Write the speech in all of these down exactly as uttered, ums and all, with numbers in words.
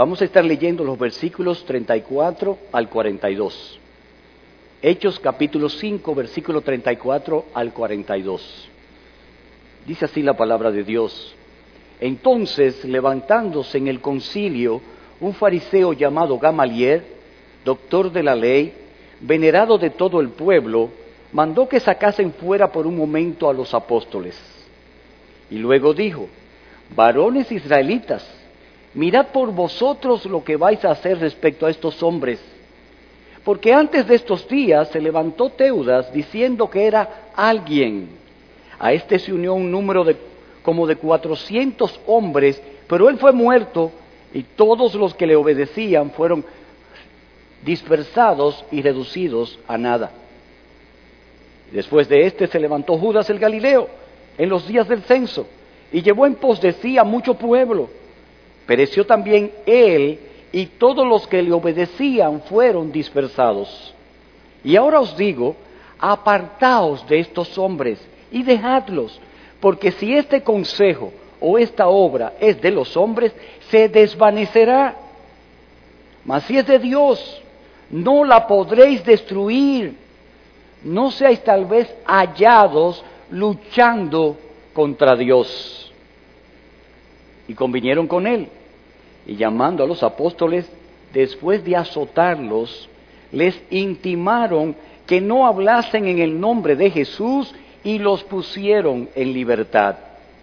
Vamos a estar leyendo los versículos treinta y cuatro al cuarenta y dos. Hechos capítulo cinco, versículo treinta y cuatro al cuarenta y dos. Dice así la palabra de Dios. Entonces, levantándose en el concilio, un fariseo llamado Gamaliel, doctor de la ley, venerado de todo el pueblo, mandó que sacasen fuera por un momento a los apóstoles. Y luego dijo: varones israelitas, mirad por vosotros lo que vais a hacer respecto a estos hombres. Porque antes de estos días se levantó Teudas diciendo que era alguien. A este se unió un número de como de cuatrocientos hombres, pero él fue muerto y todos los que le obedecían fueron dispersados y reducidos a nada. Después de este se levantó Judas el Galileo en los días del censo y llevó en pos de sí a mucho pueblo. Pereció también él y todos los que le obedecían fueron dispersados. Y ahora os digo, apartaos de estos hombres y dejadlos, porque si este consejo o esta obra es de los hombres, se desvanecerá. Mas si es de Dios, no la podréis destruir. No seáis tal vez hallados luchando contra Dios. Y convinieron con él, y llamando a los apóstoles, después de azotarlos, les intimaron que no hablasen en el nombre de Jesús, y los pusieron en libertad.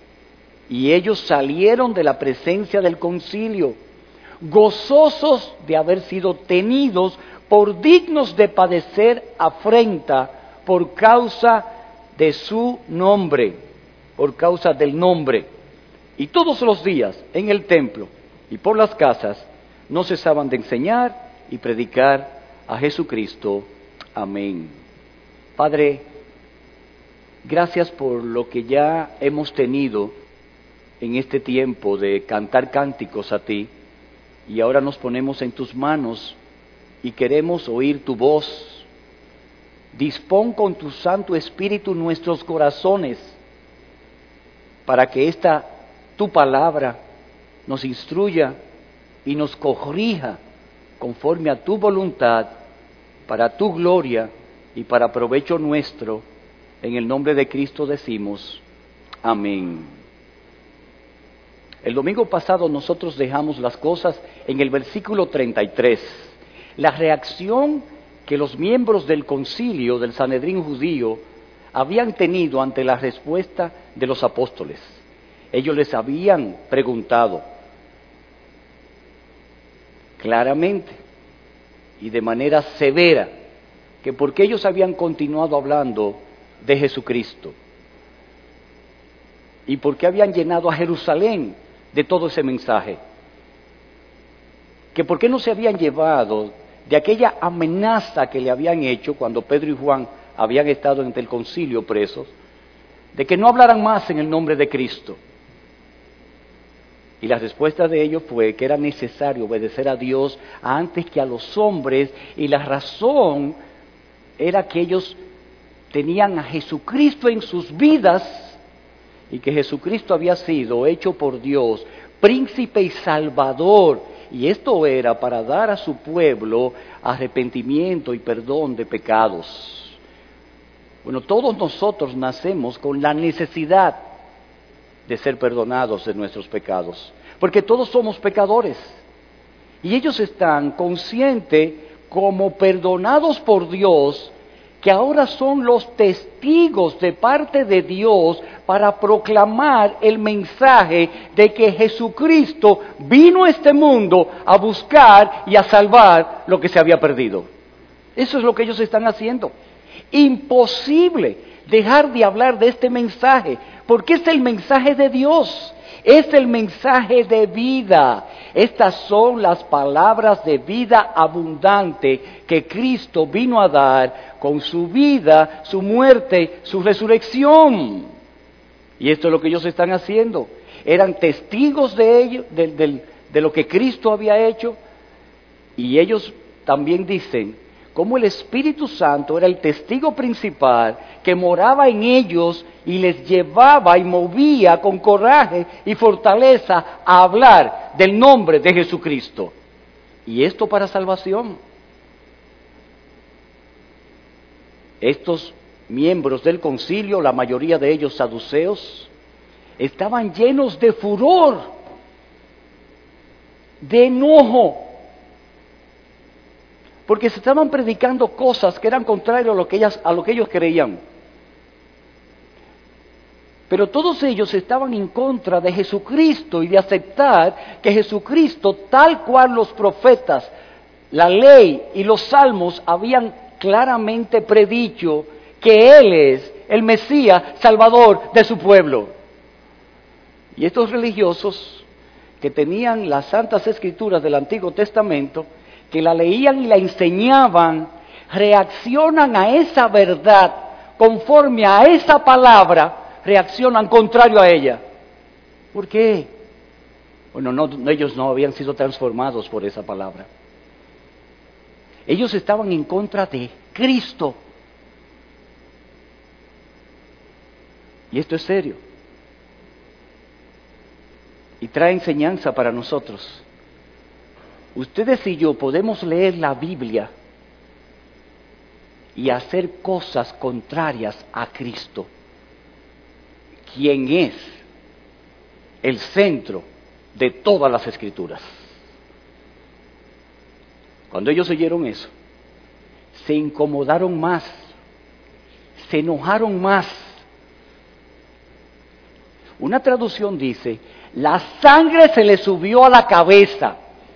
Y ellos salieron de la presencia del concilio, gozosos de haber sido tenidos por dignos de padecer afrenta por causa de su nombre, por causa del nombre. Y todos los días en el templo y por las casas no cesaban de enseñar y predicar a Jesucristo. Amén. Padre, gracias por lo que ya hemos tenido en este tiempo de cantar cánticos a ti, y ahora nos ponemos en tus manos y queremos oír tu voz. Dispón con tu Santo Espíritu nuestros corazones para que esta tu palabra nos instruya y nos corrija conforme a tu voluntad, para tu gloria y para provecho nuestro. En el nombre de Cristo decimos, amén. El domingo pasado nosotros dejamos las cosas en el versículo treinta y tres. La reacción que los miembros del concilio del Sanedrín judío habían tenido ante la respuesta de los apóstoles. Ellos les habían preguntado claramente y de manera severa que por qué ellos habían continuado hablando de Jesucristo y por qué habían llenado a Jerusalén de todo ese mensaje, que por qué no se habían llevado de aquella amenaza que le habían hecho cuando Pedro y Juan habían estado ante el concilio presos, de que no hablaran más en el nombre de Cristo. Y la respuesta de ellos fue que era necesario obedecer a Dios antes que a los hombres, y la razón era que ellos tenían a Jesucristo en sus vidas y que Jesucristo había sido hecho por Dios príncipe y salvador, y esto era para dar a su pueblo arrepentimiento y perdón de pecados. Bueno, todos nosotros nacemos con la necesidad de ser perdonados de nuestros pecados, porque todos somos pecadores, y ellos están conscientes, como perdonados por Dios, que ahora son los testigos de parte de Dios para proclamar el mensaje de que Jesucristo vino a este mundo a buscar y a salvar lo que se había perdido. Eso es lo que ellos están haciendo. Imposible dejar de hablar de este mensaje, porque es el mensaje de Dios, es el mensaje de vida. Estas son las palabras de vida abundante que Cristo vino a dar con su vida, su muerte, su resurrección. Y esto es lo que ellos están haciendo. Eran testigos de ello, de, de, de lo que Cristo había hecho, y ellos también dicen cómo el Espíritu Santo era el testigo principal que moraba en ellos y les llevaba y movía con coraje y fortaleza a hablar del nombre de Jesucristo. Y esto para salvación. Estos miembros del concilio, la mayoría de ellos saduceos, estaban llenos de furor, de enojo, porque se estaban predicando cosas que eran contrarias a lo que, ellas, a lo que ellos creían. Pero todos ellos estaban en contra de Jesucristo y de aceptar que Jesucristo, tal cual los profetas, la ley y los salmos habían claramente predicho que Él es el Mesías Salvador de su pueblo. Y estos religiosos que tenían las Santas Escrituras del Antiguo Testamento, que la leían y la enseñaban, reaccionan a esa verdad, conforme a esa palabra, reaccionan contrario a ella. ¿Por qué? Bueno, no, ellos no habían sido transformados por esa palabra. Ellos estaban en contra de Cristo. Y esto es serio. Y trae enseñanza para nosotros. Ustedes y yo podemos leer la Biblia y hacer cosas contrarias a Cristo, quien es el centro de todas las Escrituras. Cuando ellos oyeron eso, se incomodaron más, se enojaron más. Una traducción dice, la sangre se le subió a la cabeza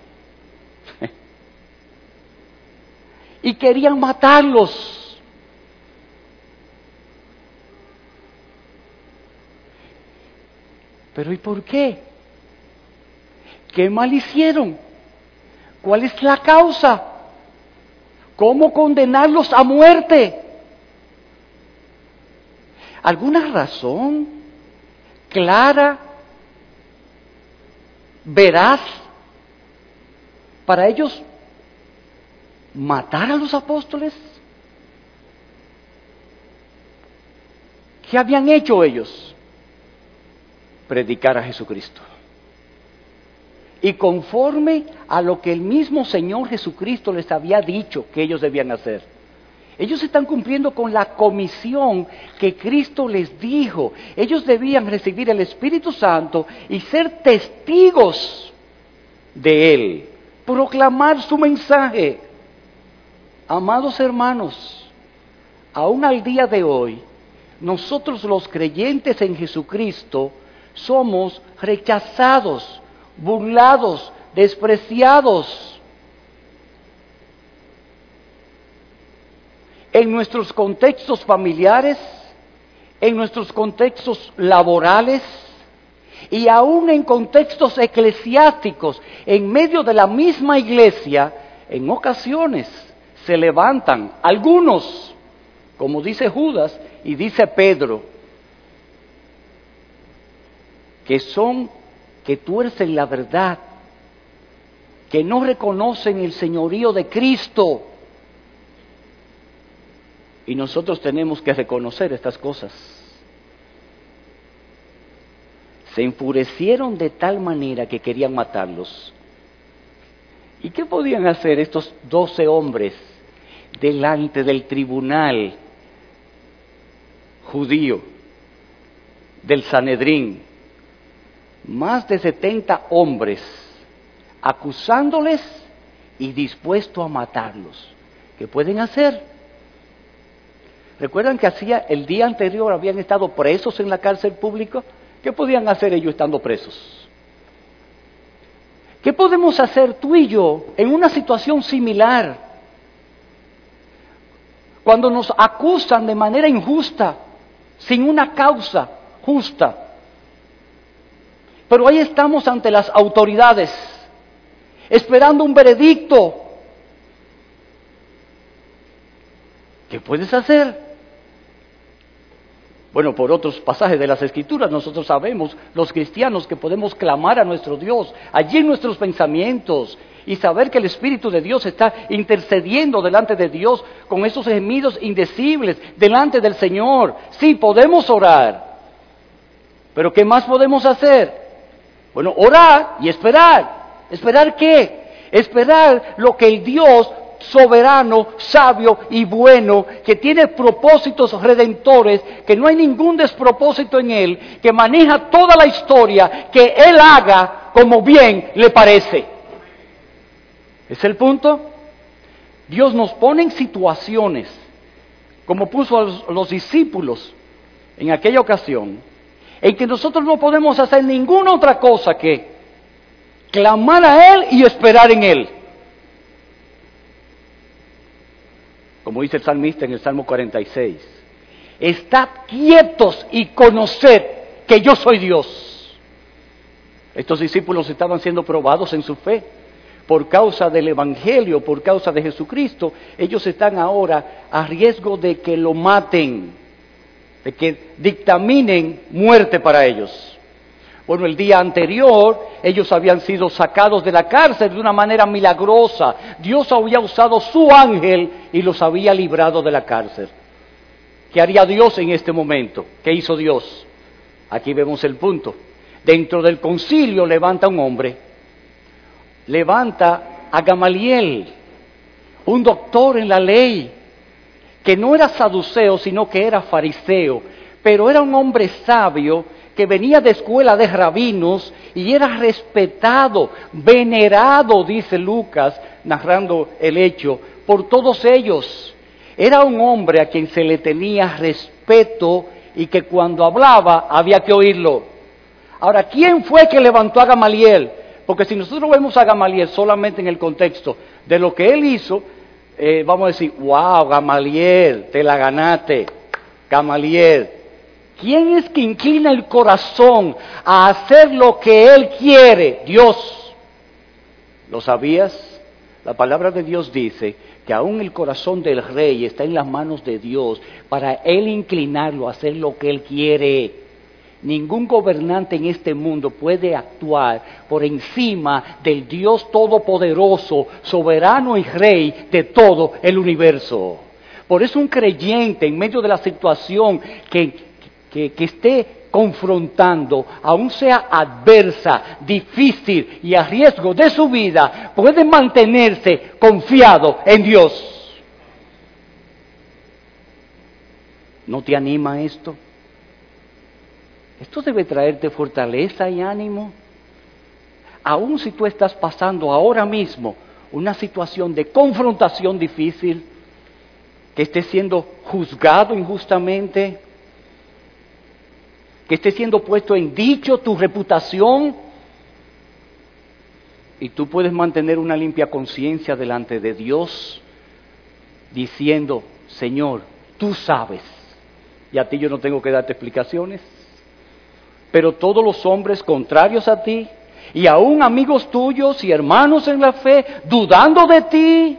y querían matarlos. Pero ¿y por qué? ¿Qué mal hicieron? ¿Cuál es la causa? ¿Cómo condenarlos a muerte? ¿Alguna razón clara, veraz, para ellos matar a los apóstoles? ¿Qué habían hecho ellos? Predicar a Jesucristo. Y conforme a lo que el mismo Señor Jesucristo les había dicho que ellos debían hacer. Ellos están cumpliendo con la comisión que Cristo les dijo. Ellos debían recibir el Espíritu Santo y ser testigos de Él, proclamar su mensaje. Amados hermanos, aún al día de hoy, nosotros los creyentes en Jesucristo somos rechazados, burlados, despreciados. En nuestros contextos familiares, en nuestros contextos laborales y aún en contextos eclesiásticos, en medio de la misma iglesia, en ocasiones se levantan algunos, como dice Judas y dice Pedro, que son, que tuercen la verdad, que no reconocen el señorío de Cristo. Y nosotros tenemos que reconocer estas cosas. Se enfurecieron de tal manera que querían matarlos. ¿Y qué podían hacer estos doce hombres delante del tribunal judío, del Sanedrín? Más de setenta hombres acusándoles y dispuestos a matarlos. ¿Qué pueden hacer? ¿Recuerdan que hacía el día anterior habían estado presos en la cárcel pública? ¿Qué podían hacer ellos estando presos? ¿Qué podemos hacer tú y yo en una situación similar? Cuando nos acusan de manera injusta, sin una causa justa. Pero ahí estamos ante las autoridades, esperando un veredicto. ¿Qué puedes hacer? Bueno, por otros pasajes de las Escrituras nosotros sabemos, los cristianos, que podemos clamar a nuestro Dios, allí en nuestros pensamientos, y saber que el Espíritu de Dios está intercediendo delante de Dios con esos gemidos indecibles delante del Señor. Sí, podemos orar, pero ¿qué más podemos hacer? Bueno, orar y esperar. ¿Esperar qué? Esperar lo que el Dios soberano, sabio y bueno, que tiene propósitos redentores, que no hay ningún despropósito en Él, que maneja toda la historia, que Él haga como bien le parece. ¿Es el punto? Dios nos pone en situaciones, como puso a los, los discípulos en aquella ocasión, en que nosotros no podemos hacer ninguna otra cosa que clamar a Él y esperar en Él. Como dice el salmista en el Salmo cuarenta y seis, estad quietos y conoced que yo soy Dios. Estos discípulos estaban siendo probados en su fe por causa del Evangelio, por causa de Jesucristo. Ellos están ahora a riesgo de que lo maten, de que dictaminen muerte para ellos. Bueno, el día anterior ellos habían sido sacados de la cárcel de una manera milagrosa. Dios había usado su ángel y los había librado de la cárcel. ¿Qué haría Dios en este momento? ¿Qué hizo Dios? Aquí vemos el punto. Dentro del concilio levanta un hombre, levanta a Gamaliel, un doctor en la ley, que no era saduceo, sino que era fariseo, pero era un hombre sabio, que venía de escuela de rabinos y era respetado, venerado, dice Lucas, narrando el hecho, por todos ellos. Era un hombre a quien se le tenía respeto y que cuando hablaba había que oírlo. Ahora, ¿quién fue que levantó a Gamaliel? Porque si nosotros vemos a Gamaliel solamente en el contexto de lo que él hizo, eh, vamos a decir, wow, Gamaliel, te la ganaste, Gamaliel. ¿Quién es que inclina el corazón a hacer lo que Él quiere? Dios. ¿Lo sabías? La palabra de Dios dice que aún el corazón del rey está en las manos de Dios para Él inclinarlo a hacer lo que Él quiere. Ningún gobernante en este mundo puede actuar por encima del Dios todopoderoso, soberano y rey de todo el universo. Por eso un creyente en medio de la situación que Que, que esté confrontando, aun sea adversa, difícil y a riesgo de su vida, puede mantenerse confiado en Dios. ¿No te anima esto? Esto debe traerte fortaleza y ánimo. Aun si tú estás pasando ahora mismo una situación de confrontación difícil, que estés siendo juzgado injustamente, que esté siendo puesto en dicho tu reputación, y tú puedes mantener una limpia conciencia delante de Dios, diciendo, Señor, tú sabes, y a ti yo no tengo que darte explicaciones, pero todos los hombres contrarios a ti, y aún amigos tuyos y hermanos en la fe, dudando de ti,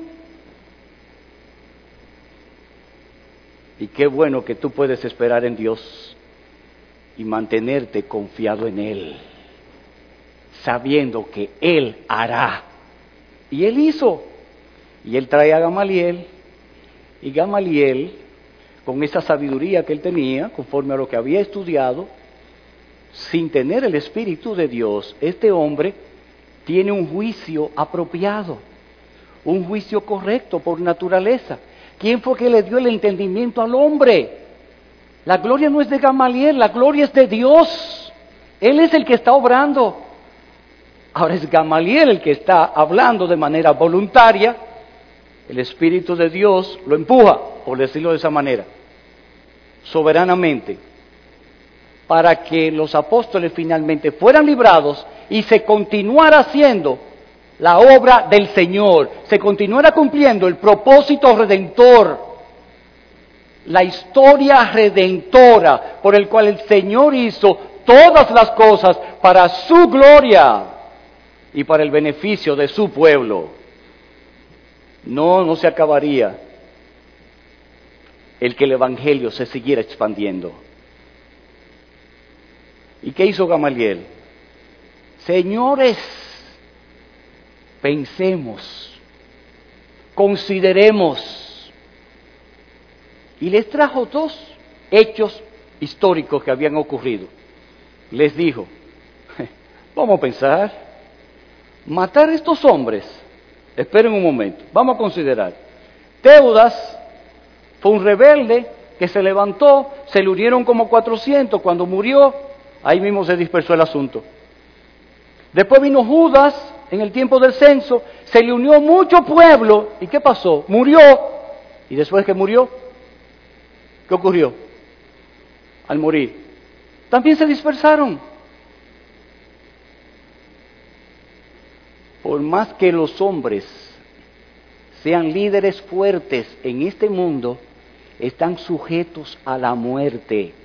y qué bueno que tú puedes esperar en Dios y mantenerte confiado en Él, sabiendo que Él hará. Y Él hizo. Y Él trae a Gamaliel, y Gamaliel, con esa sabiduría que él tenía, conforme a lo que había estudiado, sin tener el Espíritu de Dios, este hombre tiene un juicio apropiado, un juicio correcto por naturaleza. ¿Quién fue que le dio el entendimiento al hombre? La gloria no es de Gamaliel, la gloria es de Dios. Él es el que está obrando. Ahora es Gamaliel el que está hablando de manera voluntaria. El Espíritu de Dios lo empuja, por decirlo de esa manera, soberanamente, para que los apóstoles finalmente fueran librados y se continuara haciendo la obra del Señor, se continuara cumpliendo el propósito redentor, la historia redentora por el cual el Señor hizo todas las cosas para su gloria y para el beneficio de su pueblo. No, no se acabaría el que el Evangelio se siguiera expandiendo. ¿Y qué hizo Gamaliel? Señores, pensemos, consideremos. Y les trajo dos hechos históricos que habían ocurrido. Les dijo, Vamos a pensar. Matar a estos hombres. Esperen un momento. Vamos a considerar. Teudas fue un rebelde que se levantó, se le unieron como cuatrocientos. Cuando murió, ahí mismo se dispersó el asunto. Después vino Judas en el tiempo del censo, se le unió mucho pueblo. ¿Y qué pasó? Murió. Y después que murió, ¿qué ocurrió? Al morir, también se dispersaron. Por más que los hombres sean líderes fuertes en este mundo, están sujetos a la muerte.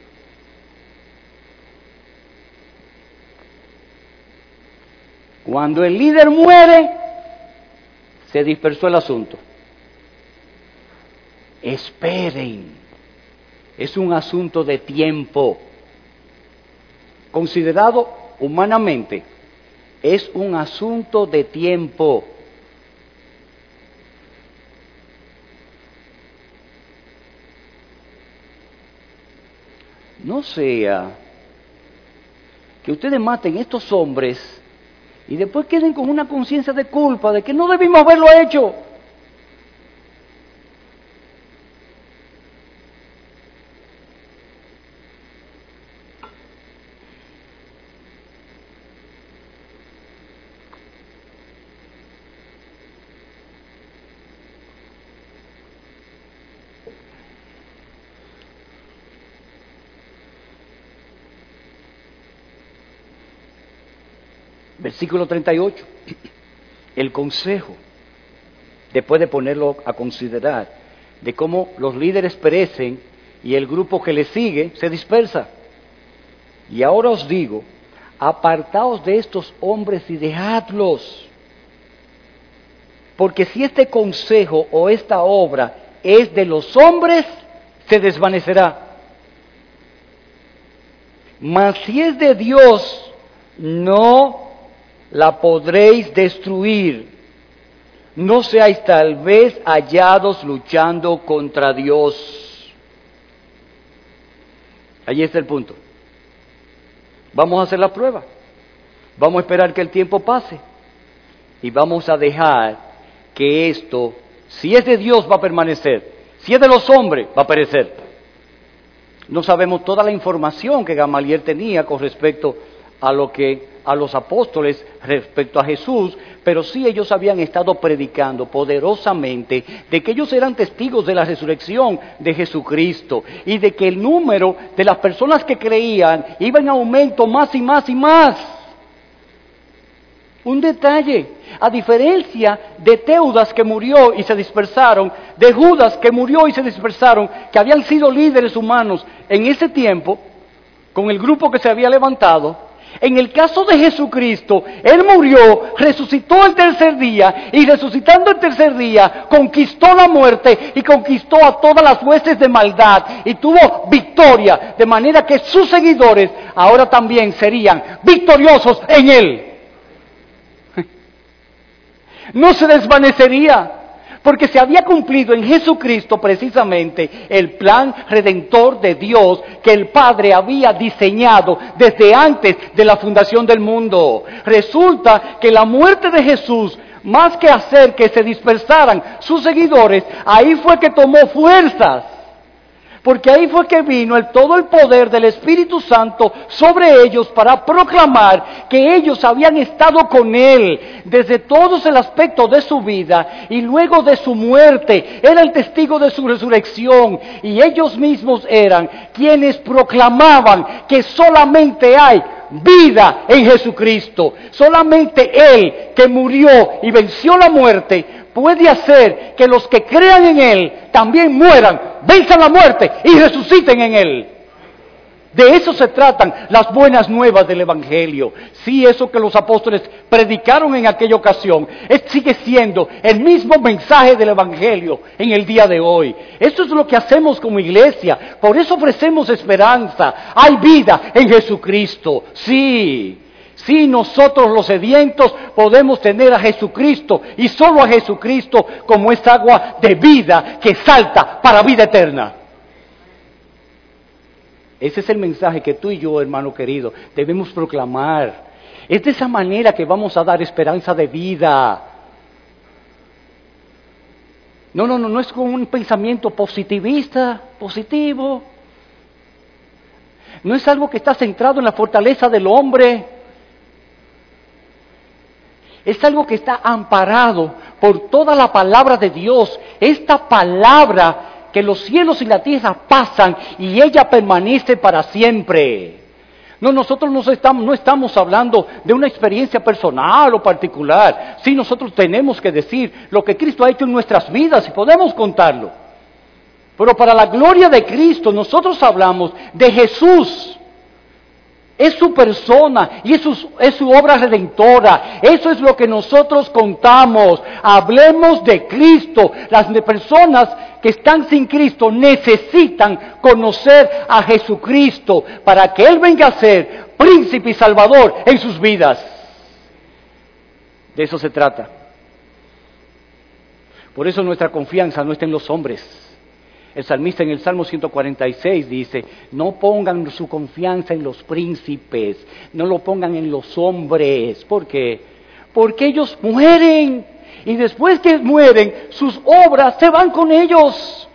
Cuando el líder muere, se dispersó el asunto. Esperen, es un asunto de tiempo. Considerado humanamente, es un asunto de tiempo. No sea que ustedes maten a estos hombres y después queden con una conciencia de culpa de que no debimos haberlo hecho. Versículo treinta y ocho. El consejo, después de ponerlo a considerar, de cómo los líderes perecen y el grupo que les sigue se dispersa. Y ahora os digo, apartaos de estos hombres y dejadlos. Porque si este consejo o esta obra es de los hombres, se desvanecerá. Mas si es de Dios, no la podréis destruir. No seáis tal vez hallados luchando contra Dios. Allí está el punto. Vamos a hacer la prueba. Vamos a esperar que el tiempo pase. Y vamos a dejar que esto, si es de Dios, va a permanecer. Si es de los hombres, va a perecer. No sabemos toda la información que Gamaliel tenía con respecto a lo que a los apóstoles respecto a Jesús, pero sí ellos habían estado predicando poderosamente de que ellos eran testigos de la resurrección de Jesucristo y de que el número de las personas que creían iba en aumento más y más y más. Un detalle, a diferencia de Teudas que murió y se dispersaron, de Judas que murió y se dispersaron, que habían sido líderes humanos en ese tiempo, con el grupo que se había levantado. En el caso de Jesucristo, Él murió, resucitó el tercer día, y resucitando el tercer día, conquistó la muerte y conquistó a todas las huestes de maldad, y tuvo victoria, de manera que sus seguidores ahora también serían victoriosos en Él. No se desvanecería, porque se había cumplido en Jesucristo precisamente el plan redentor de Dios que el Padre había diseñado desde antes de la fundación del mundo. Resulta que la muerte de Jesús, más que hacer que se dispersaran sus seguidores, ahí fue que tomó fuerzas. Porque ahí fue que vino el, todo el poder del Espíritu Santo sobre ellos para proclamar que ellos habían estado con Él desde todo el aspecto de su vida y luego de su muerte. Era el testigo de su resurrección y ellos mismos eran quienes proclamaban que solamente hay vida en Jesucristo. Solamente Él, que murió y venció la muerte, puede hacer que los que crean en Él también mueran, venzan la muerte y resuciten en Él. De eso se tratan las buenas nuevas del Evangelio. Sí, eso que los apóstoles predicaron en aquella ocasión, es, sigue siendo el mismo mensaje del Evangelio en el día de hoy. Eso es lo que hacemos como iglesia, por eso ofrecemos esperanza. Hay vida en Jesucristo, sí. Sí, nosotros los sedientos podemos tener a Jesucristo y solo a Jesucristo como es agua de vida que salta para vida eterna. Ese es el mensaje que tú y yo, hermano querido, debemos proclamar. Es de esa manera que vamos a dar esperanza de vida. No, no, no, no es con un pensamiento positivista, positivo. No es algo que está centrado en la fortaleza del hombre. Es algo que está amparado por toda la palabra de Dios. Esta palabra que los cielos y la tierra pasan y ella permanece para siempre. No, nosotros no estamos, no estamos hablando de una experiencia personal o particular. Sí, nosotros tenemos que decir lo que Cristo ha hecho en nuestras vidas y podemos contarlo. Pero para la gloria de Cristo nosotros hablamos de Jesús. Es su persona y es su, es su obra redentora. Eso es lo que nosotros contamos. Hablemos de Cristo. Las de personas que están sin Cristo necesitan conocer a Jesucristo para que Él venga a ser príncipe y salvador en sus vidas. De eso se trata. Por eso nuestra confianza no está en los hombres. El salmista en el Salmo ciento cuarenta y seis dice, no pongan su confianza en los príncipes, no lo pongan en los hombres. ¿Por qué? Porque ellos mueren y después que mueren, sus obras se van con ellos.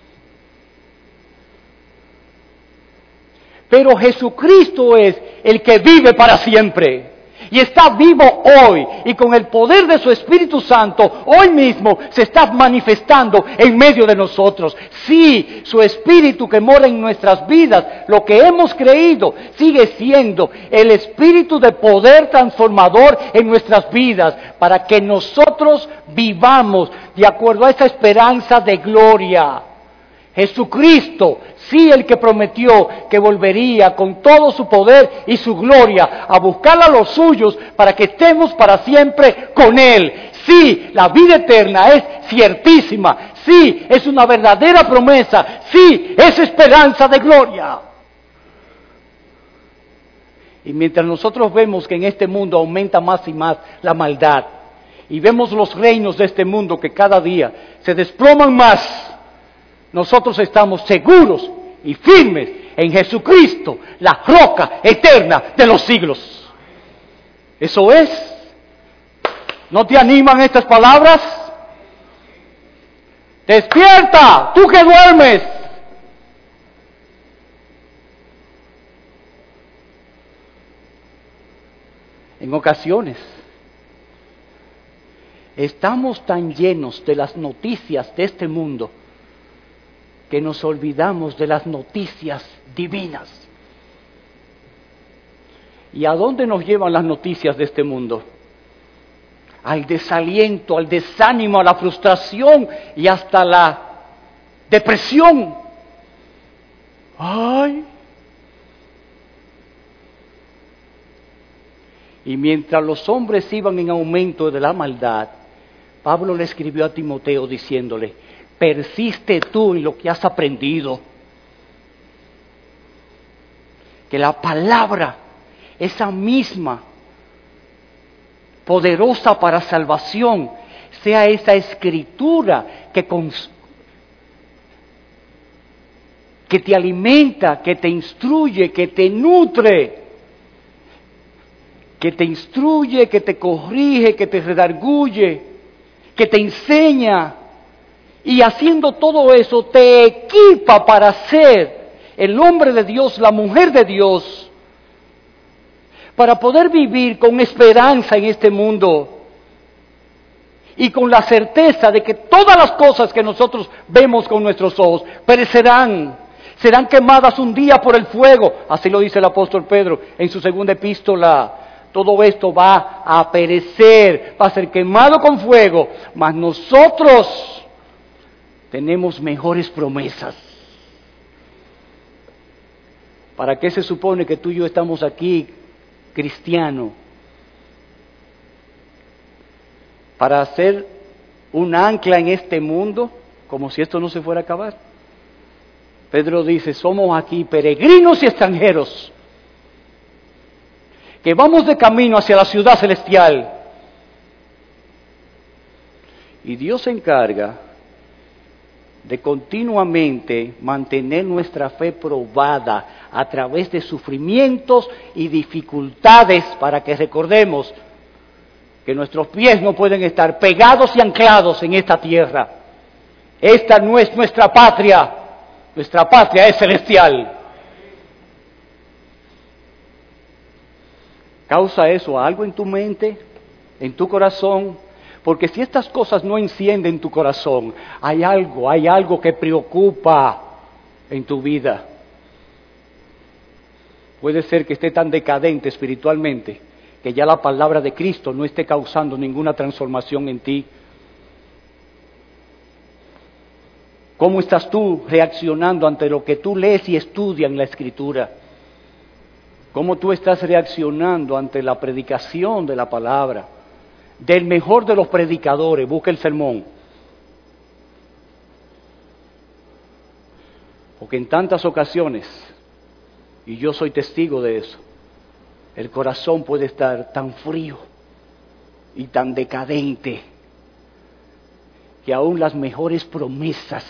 Pero Jesucristo es el que vive para siempre. Y está vivo hoy, y con el poder de su Espíritu Santo, hoy mismo se está manifestando en medio de nosotros. Sí, su Espíritu que mora en nuestras vidas, lo que hemos creído, sigue siendo el Espíritu de poder transformador en nuestras vidas, para que nosotros vivamos de acuerdo a esa esperanza de gloria. Jesucristo, sí, el que prometió que volvería con todo su poder y su gloria a buscar a los suyos para que estemos para siempre con Él. Sí, la vida eterna es ciertísima. Sí, es una verdadera promesa. Sí, es esperanza de gloria. Y mientras nosotros vemos que en este mundo aumenta más y más la maldad, y vemos los reinos de este mundo que cada día se desploman más, nosotros estamos seguros y firmes en Jesucristo, la roca eterna de los siglos. Eso es. ¿No te animan estas palabras? Despierta, tú que duermes. En ocasiones estamos tan llenos de las noticias de este mundo que nos olvidamos de las noticias divinas. ¿Y a dónde nos llevan las noticias de este mundo? Al desaliento, al desánimo, a la frustración y hasta la depresión. ¡Ay! Y mientras los hombres iban en aumento de la maldad, Pablo le escribió a Timoteo diciéndole, persiste tú en lo que has aprendido. Que la palabra, esa misma, poderosa para salvación, sea esa escritura que, cons- que te alimenta, que te instruye, que te nutre, que te instruye, que te corrige, que te redarguye, que te enseña. Y haciendo todo eso te equipa para ser el hombre de Dios, la mujer de Dios, para poder vivir con esperanza en este mundo y con la certeza de que todas las cosas que nosotros vemos con nuestros ojos perecerán, serán quemadas un día por el fuego. Así lo dice el apóstol Pedro en su segunda epístola. Todo esto va a perecer, va a ser quemado con fuego, mas nosotros tenemos mejores promesas. ¿Para qué se supone que tú y yo estamos aquí, cristiano? ¿Para hacer un ancla en este mundo, como si esto no se fuera a acabar? Pedro dice, somos aquí peregrinos y extranjeros, que vamos de camino hacia la ciudad celestial. Y Dios se encarga de continuamente mantener nuestra fe probada a través de sufrimientos y dificultades, para que recordemos que nuestros pies no pueden estar pegados y anclados en esta tierra. Esta no es nuestra patria, nuestra patria es celestial. ¿Causa eso algo en tu mente, en tu corazón? Porque si estas cosas no encienden tu corazón, hay algo, hay algo que preocupa en tu vida. Puede ser que esté tan decadente espiritualmente que ya la palabra de Cristo no esté causando ninguna transformación en ti. ¿Cómo estás tú reaccionando ante lo que tú lees y estudias en la Escritura? ¿Cómo tú estás reaccionando ante la predicación de la palabra? Del mejor de los predicadores, busca el sermón. Porque en tantas ocasiones, y yo soy testigo de eso, el corazón puede estar tan frío y tan decadente que aún las mejores promesas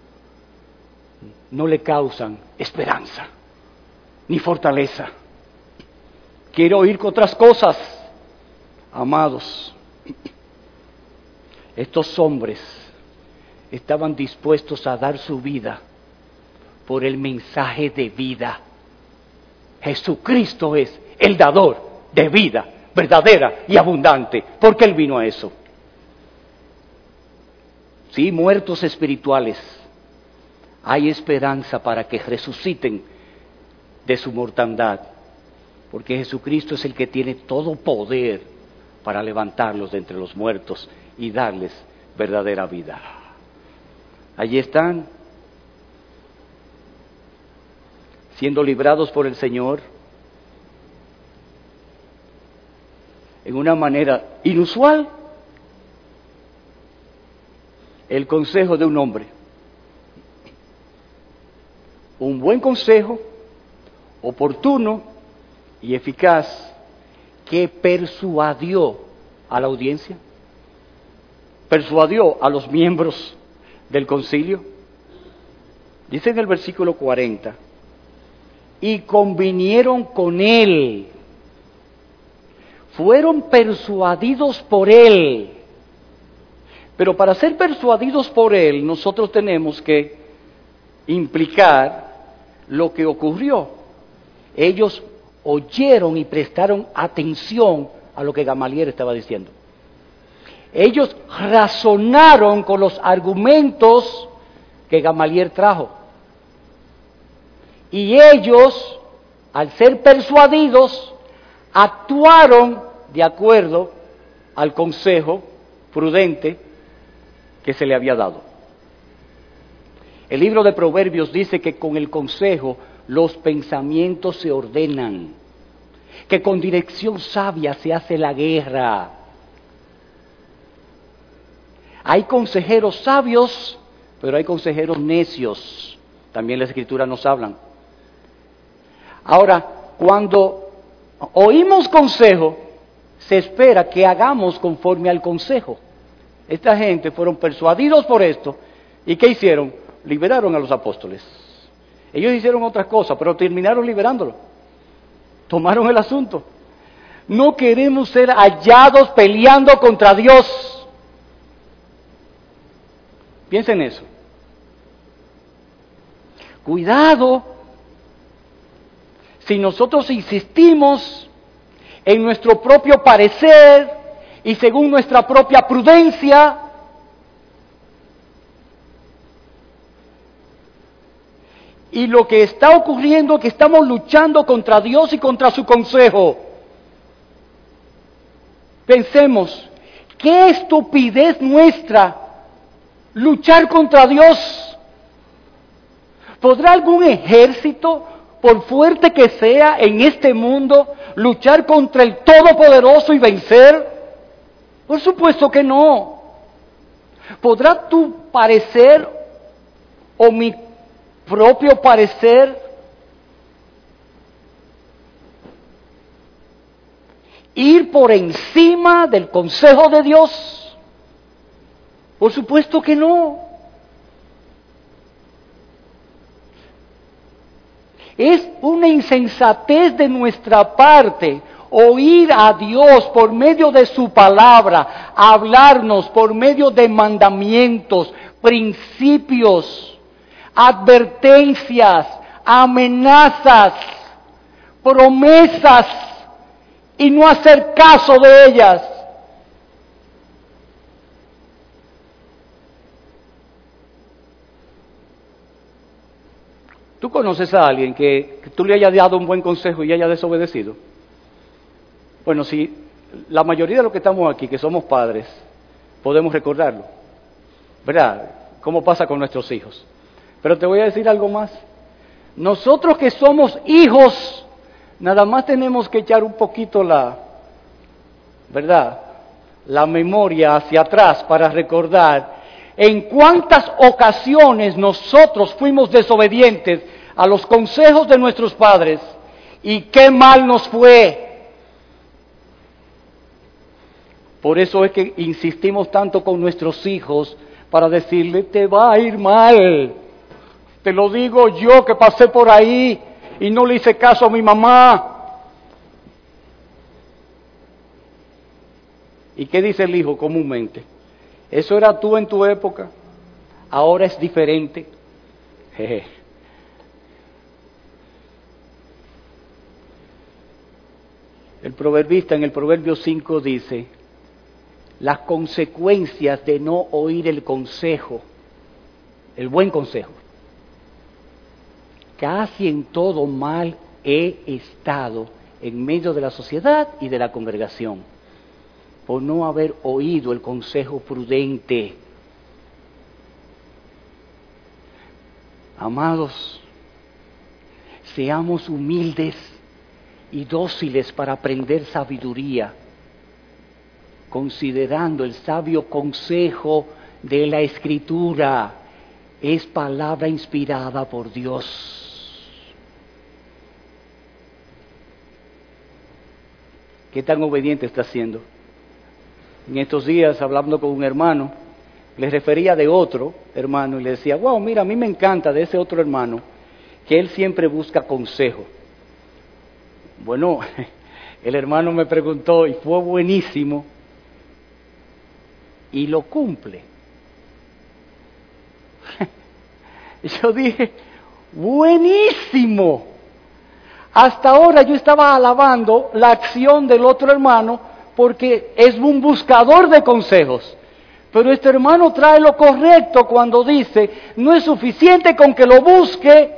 no le causan esperanza ni fortaleza. Quiero oír otras cosas, amados. Estos hombres estaban dispuestos a dar su vida por el mensaje de vida. Jesucristo es el dador de vida verdadera y abundante, porque Él vino a eso. Sí, muertos espirituales, hay esperanza para que resuciten de su mortandad, porque Jesucristo es el que tiene todo poder para levantarlos de entre los muertos y darles verdadera vida. Allí están, siendo librados por el Señor en una manera inusual. El consejo de un hombre, un buen consejo, oportuno y eficaz, que persuadió a la audiencia, persuadió a los miembros del concilio. Dice en el versículo cuarenta, y convinieron con él, fueron persuadidos por él. Pero para ser persuadidos por él, nosotros tenemos que implicar lo que ocurrió. Ellos oyeron y prestaron atención a lo que Gamaliel estaba diciendo. Ellos razonaron con los argumentos que Gamaliel trajo. Y ellos, al ser persuadidos, actuaron de acuerdo al consejo prudente que se le había dado. El libro de Proverbios dice que con el consejo los pensamientos se ordenan, que con dirección sabia se hace la guerra. Hay consejeros sabios, pero hay consejeros necios. También las Escrituras nos hablan. Ahora, cuando oímos consejo, se espera que hagamos conforme al consejo. Esta gente fueron persuadidos por esto. ¿Y qué hicieron? Liberaron a los apóstoles. Ellos hicieron otras cosas, pero terminaron liberándolo. Tomaron el asunto. No queremos ser hallados peleando contra Dios. Piensen en eso. Cuidado. Si nosotros insistimos en nuestro propio parecer y según nuestra propia prudencia, y lo que está ocurriendo es que estamos luchando contra Dios y contra su consejo. Pensemos, qué estupidez nuestra luchar contra Dios. ¿Podrá algún ejército, por fuerte que sea en este mundo, luchar contra el Todopoderoso y vencer? Por supuesto que no. ¿Podrá tu parecer o mi propio parecer ir por encima del consejo de Dios? Por supuesto que no. Es una insensatez de nuestra parte oír a Dios por medio de su palabra, hablarnos por medio de mandamientos, principios, advertencias, amenazas, promesas, y no hacer caso de ellas. ¿Tú conoces a alguien que, que tú le hayas dado un buen consejo y haya desobedecido? Bueno, si la mayoría de los que estamos aquí, que somos padres, podemos recordarlo, ¿verdad? ¿Cómo pasa con nuestros hijos? Pero te voy a decir algo más. Nosotros que somos hijos, nada más tenemos que echar un poquito la, ¿verdad?, la memoria hacia atrás para recordar en cuántas ocasiones nosotros fuimos desobedientes a los consejos de nuestros padres y qué mal nos fue. Por eso es que insistimos tanto con nuestros hijos para decirle, te va a ir mal. Te lo digo yo que pasé por ahí y no le hice caso a mi mamá. ¿Y qué dice el hijo comúnmente? Eso era tú en tu época, ahora es diferente. Jeje. El proverbista en el Proverbio cinco dice, las consecuencias de no oír el consejo, el buen consejo. Casi en todo mal he estado en medio de la sociedad y de la congregación, por no haber oído el consejo prudente. Amados, seamos humildes y dóciles para aprender sabiduría, considerando el sabio consejo de la Escritura. Es palabra inspirada por Dios. ¿Qué tan obediente está siendo? En estos días, hablando con un hermano, le refería de otro hermano y le decía, wow, mira, a mí me encanta de ese otro hermano, que él siempre busca consejo. Bueno, el hermano me preguntó y fue buenísimo, y lo cumple. Yo dije, buenísimo. Hasta ahora yo estaba alabando la acción del otro hermano porque es un buscador de consejos. Pero este hermano trae lo correcto cuando dice, no es suficiente con que lo busque,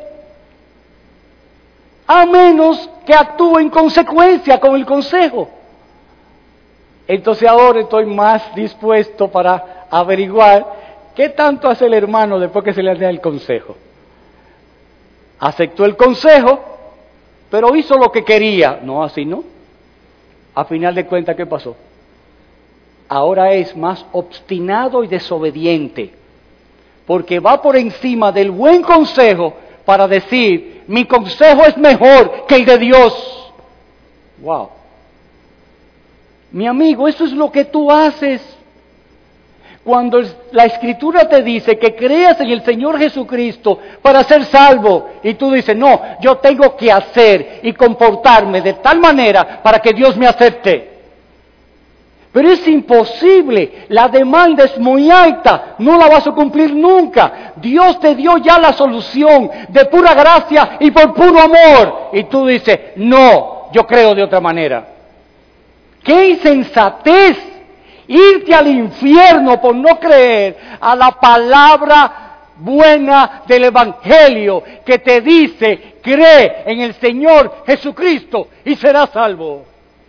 a menos que actúe en consecuencia con el consejo. Entonces ahora estoy más dispuesto para averiguar qué tanto hace el hermano después que se le da el consejo. Aceptó el consejo, pero hizo lo que quería. No, así no. A final de cuentas, ¿qué pasó? Ahora es más obstinado y desobediente, porque va por encima del buen consejo para decir, mi consejo es mejor que el de Dios. Wow. Mi amigo, eso es lo que tú haces cuando la Escritura te dice que creas en el Señor Jesucristo para ser salvo, y tú dices, no, yo tengo que hacer y comportarme de tal manera para que Dios me acepte. Pero es imposible, la demanda es muy alta, no la vas a cumplir nunca. Dios te dio ya la solución de pura gracia y por puro amor, y tú dices, no, yo creo de otra manera. ¡Qué insensatez! Irte al infierno por no creer a la palabra buena del Evangelio que te dice, cree en el Señor Jesucristo y serás salvo.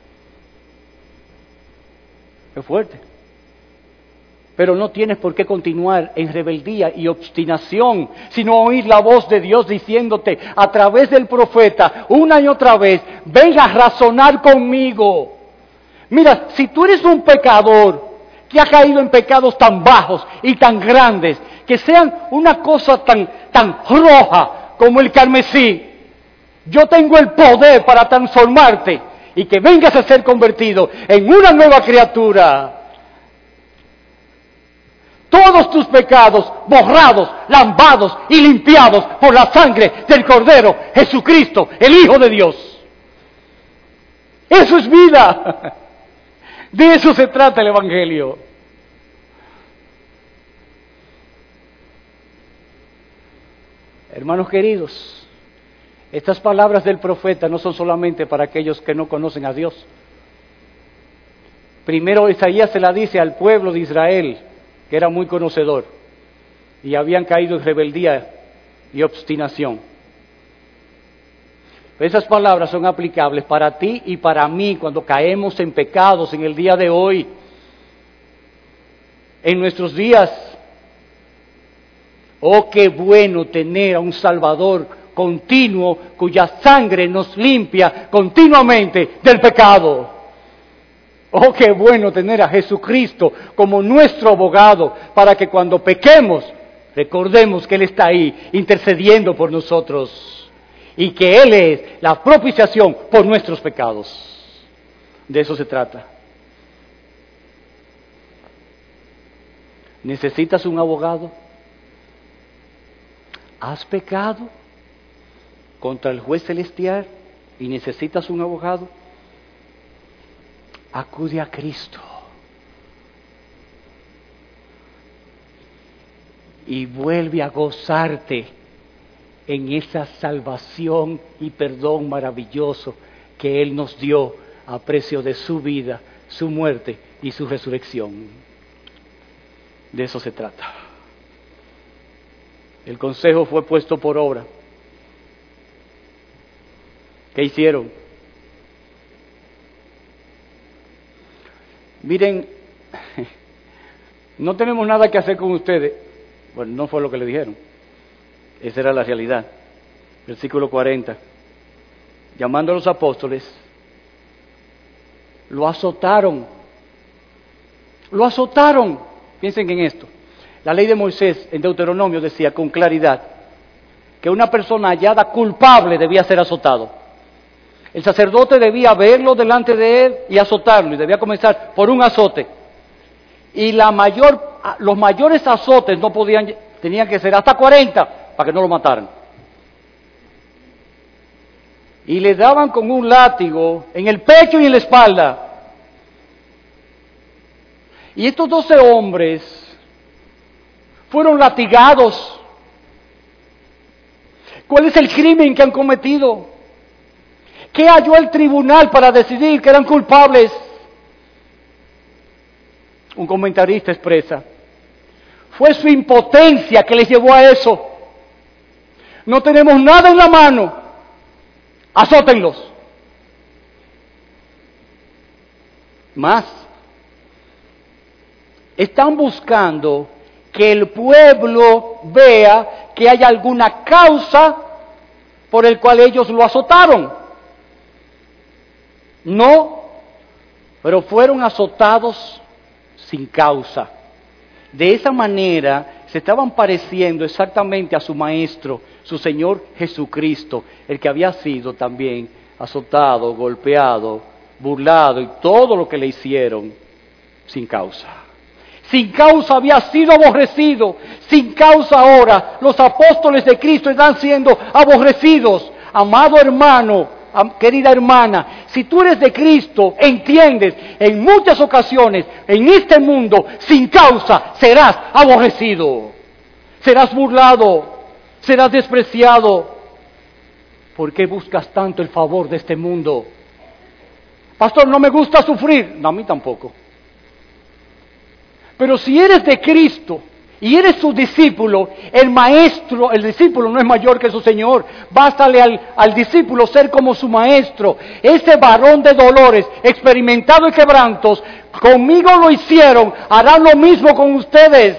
Es fuerte. Pero no tienes por qué continuar en rebeldía y obstinación, sino oír la voz de Dios diciéndote a través del profeta una y otra vez, ven a razonar conmigo. Mira, si tú eres un pecador que ha caído en pecados tan bajos y tan grandes, que sean una cosa tan, tan roja como el carmesí, yo tengo el poder para transformarte y que vengas a ser convertido en una nueva criatura. Toda todos tus pecados borrados, lavados y limpiados por la sangre del Cordero Jesucristo, el Hijo de Dios. Eso es vida. De eso se trata el Evangelio. Hermanos queridos, estas palabras del profeta no son solamente para aquellos que no conocen a Dios. Primero Isaías se la dice al pueblo de Israel, que era muy conocedor, y habían caído en rebeldía y obstinación. Esas palabras son aplicables para ti y para mí cuando caemos en pecados en el día de hoy, en nuestros días. Oh, qué bueno tener a un Salvador continuo cuya sangre nos limpia continuamente del pecado. Oh, qué bueno tener a Jesucristo como nuestro abogado para que cuando pequemos recordemos que Él está ahí intercediendo por nosotros. Y que Él es la propiciación por nuestros pecados. De eso se trata. ¿Necesitas un abogado? ¿Has pecado contra el juez celestial y necesitas un abogado? Acude a Cristo. Y vuelve a gozarte en esa salvación y perdón maravilloso que Él nos dio a precio de su vida, su muerte y su resurrección. De eso se trata. El consejo fue puesto por obra. ¿Qué hicieron? Miren, no tenemos nada que hacer con ustedes. Bueno, no fue lo que le dijeron. Esa era la realidad. Versículo cuarenta. Llamando a los apóstoles, lo azotaron. Lo azotaron. Piensen en esto. La ley de Moisés en Deuteronomio decía con claridad que una persona hallada culpable debía ser azotado. El sacerdote debía verlo delante de él y azotarlo, y debía comenzar por un azote. Y la mayor, los mayores azotes no podían, tenían que ser hasta cuarenta para que no lo mataran. Y le daban con un látigo en el pecho y en la espalda. Y estos doce hombres fueron latigados. ¿Cuál es el crimen que han cometido? ¿Qué halló el tribunal para decidir que eran culpables? Un comentarista expresa: fue su impotencia que les llevó a eso. No tenemos nada en la mano, azótenlos. Más, están buscando que el pueblo vea que hay alguna causa por el cual ellos lo azotaron. No, pero fueron azotados sin causa. De esa manera se estaban pareciendo exactamente a su maestro, su Señor Jesucristo, el que había sido también azotado, golpeado, burlado y todo lo que le hicieron sin causa. Sin causa había sido aborrecido, sin causa ahora los apóstoles de Cristo están siendo aborrecidos. Amado hermano, querida hermana, si tú eres de Cristo, entiendes, en muchas ocasiones, en este mundo, sin causa, serás aborrecido, serás burlado, serás despreciado. ¿Por qué buscas tanto el favor de este mundo? Pastor, no me gusta sufrir. No, a mí tampoco. Pero si eres de Cristo y eres su discípulo, el maestro, el discípulo no es mayor que su Señor. Bástale al, al discípulo ser como su maestro. Ese varón de dolores, experimentado en quebrantos, conmigo lo hicieron, harán lo mismo con ustedes.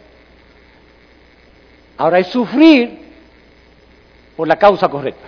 Ahora es sufrir por la causa correcta.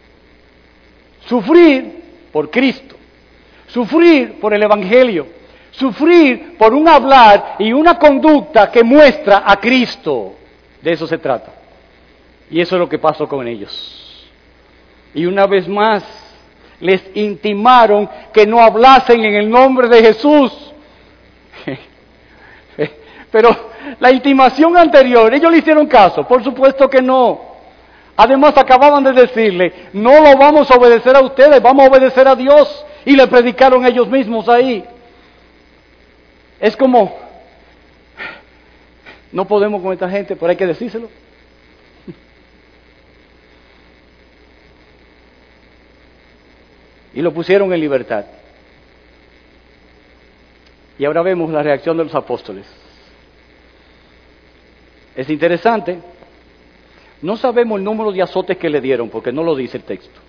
Sufrir por Cristo. Sufrir por el Evangelio. Sufrir por un hablar y una conducta que muestra a Cristo. De eso se trata. Y eso es lo que pasó con ellos. Y una vez más les intimaron que no hablasen en el nombre de Jesús. Pero la intimación anterior, ¿ellos le hicieron caso? Por supuesto que no. Además acababan de decirle, no lo vamos a obedecer a ustedes, vamos a obedecer a Dios. Y le predicaron ellos mismos ahí. Es como, no podemos con esta gente, pero hay que decírselo. Y lo pusieron en libertad. Y ahora vemos la reacción de los apóstoles. Es interesante. No sabemos el número de azotes que le dieron, porque no lo dice el texto.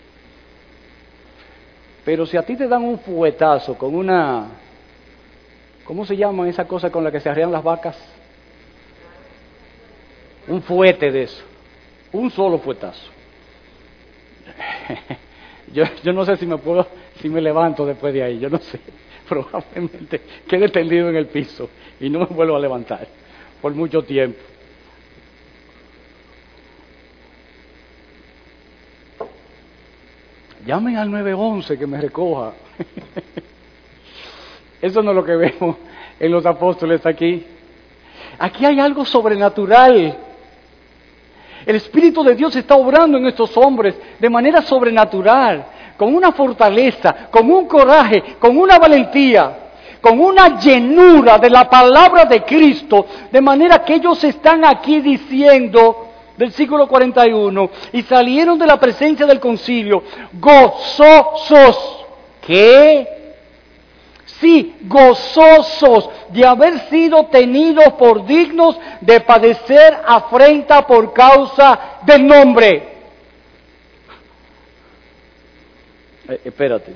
Pero si a ti te dan un fuetazo con una... ¿Cómo se llama esa cosa con la que se arrean las vacas? Un fuete de eso. Un solo fuetazo. Yo, yo no sé si me puedo, si me levanto después de ahí, yo no sé. Probablemente quede tendido en el piso y no me vuelvo a levantar por mucho tiempo. Llamen al nueve once que me recoja. Eso no es lo que vemos en los apóstoles aquí. Aquí hay algo sobrenatural. El Espíritu de Dios está obrando en estos hombres de manera sobrenatural, con una fortaleza, con un coraje, con una valentía, con una llenura de la palabra de Cristo, de manera que ellos están aquí diciendo, versículo cuarenta y uno, y salieron de la presencia del concilio gozosos. ¿Qué? Sí, gozosos de haber sido tenidos por dignos de padecer afrenta por causa del nombre. Eh, espérate.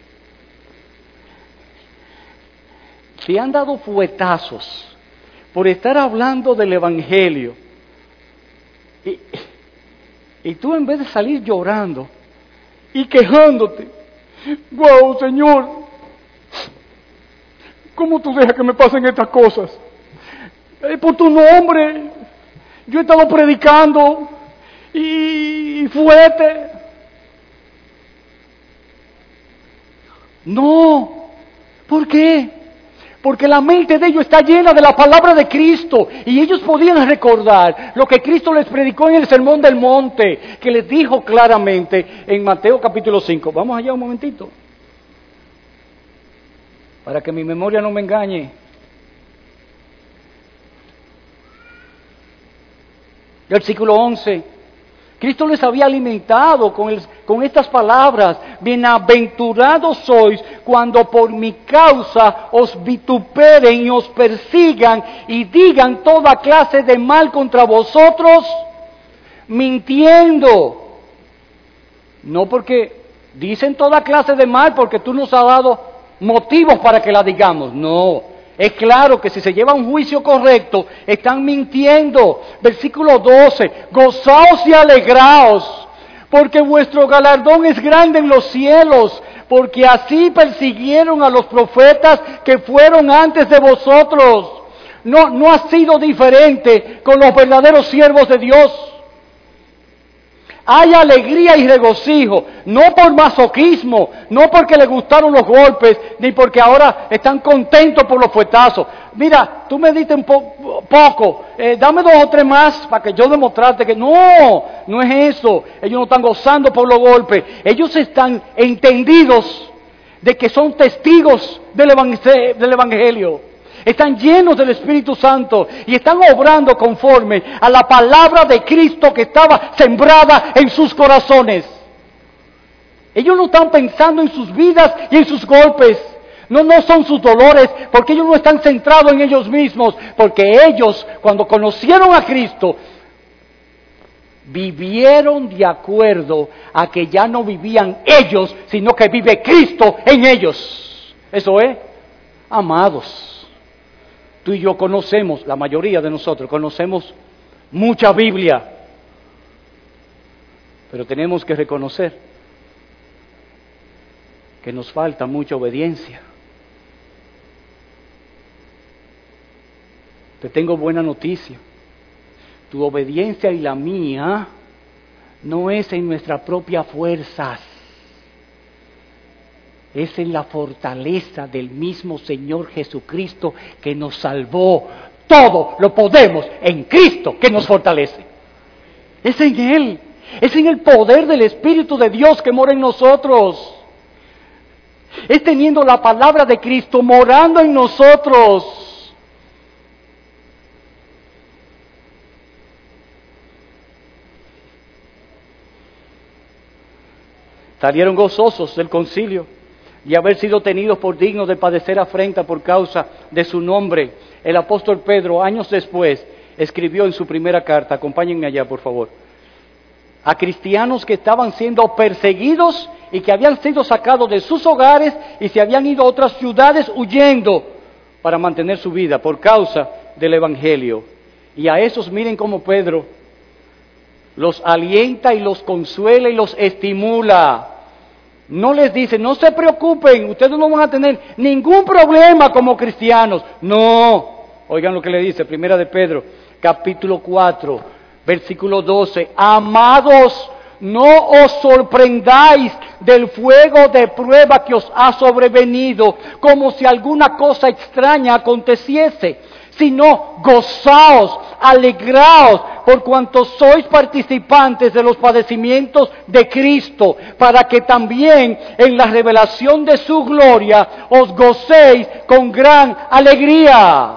Se han dado fuetazos por estar hablando del Evangelio. Y, y tú en vez de salir llorando y quejándote, wow, Señor, ¿cómo tú dejas que me pasen estas cosas? Eh, por tu nombre, yo he estado predicando y, y fuete. No, ¿por qué? Porque la mente de ellos está llena de la palabra de Cristo y ellos podían recordar lo que Cristo les predicó en el Sermón del Monte, que les dijo claramente en Mateo capítulo cinco. Vamos allá un momentito, para que mi memoria no me engañe. Versículo once. Cristo les había alimentado con, el, con estas palabras: bienaventurados sois cuando por mi causa os vituperen y os persigan y digan toda clase de mal contra vosotros, mintiendo. No porque dicen toda clase de mal porque tú nos has dado motivos para que la digamos. No, es claro que si se lleva un juicio correcto, están mintiendo. Versículo doce, gozaos y alegraos, porque vuestro galardón es grande en los cielos, porque así persiguieron a los profetas que fueron antes de vosotros. No, no ha sido diferente con los verdaderos siervos de Dios. Hay alegría y regocijo, no por masoquismo, no porque les gustaron los golpes, ni porque ahora están contentos por los fuetazos. Mira, tú me diste un po- poco, eh, dame dos o tres más para que yo demostrarte que no, no es eso. Ellos no están gozando por los golpes, ellos están entendidos de que son testigos del evang- del Evangelio. Están llenos del Espíritu Santo y están obrando conforme a la palabra de Cristo que estaba sembrada en sus corazones. Ellos no están pensando en sus vidas y en sus golpes. No, no son sus dolores, porque ellos no están centrados en ellos mismos. Porque ellos, cuando conocieron a Cristo, vivieron de acuerdo a que ya no vivían ellos, sino que vive Cristo en ellos. Eso es, amados. Tú y yo conocemos, la mayoría de nosotros conocemos mucha Biblia, pero tenemos que reconocer que nos falta mucha obediencia. Te tengo buena noticia. Tu obediencia y la mía no es en nuestras propias fuerzas. Es en la fortaleza del mismo Señor Jesucristo que nos salvó. todo lo podemos en Cristo que nos fortalece. Es en Él, es en el poder del Espíritu de Dios que mora en nosotros. Es teniendo la palabra de Cristo morando en nosotros. Salieron gozosos del concilio y haber sido tenidos por dignos de padecer afrenta por causa de su nombre. El apóstol Pedro, años después, escribió en su primera carta, acompáñenme allá por favor, a cristianos que estaban siendo perseguidos y que habían sido sacados de sus hogares y se habían ido a otras ciudades huyendo para mantener su vida por causa del Evangelio. Y a esos, miren cómo Pedro los alienta y los consuela y los estimula. No les dice, no se preocupen, ustedes no van a tener ningún problema como cristianos. No, oigan lo que le dice, primera de Pedro, capítulo cuatro, versículo doce. Amados, no os sorprendáis del fuego de prueba que os ha sobrevenido, como si alguna cosa extraña aconteciese, sino gozaos, alegraos, por cuanto sois participantes de los padecimientos de Cristo, para que también en la revelación de su gloria os gocéis con gran alegría.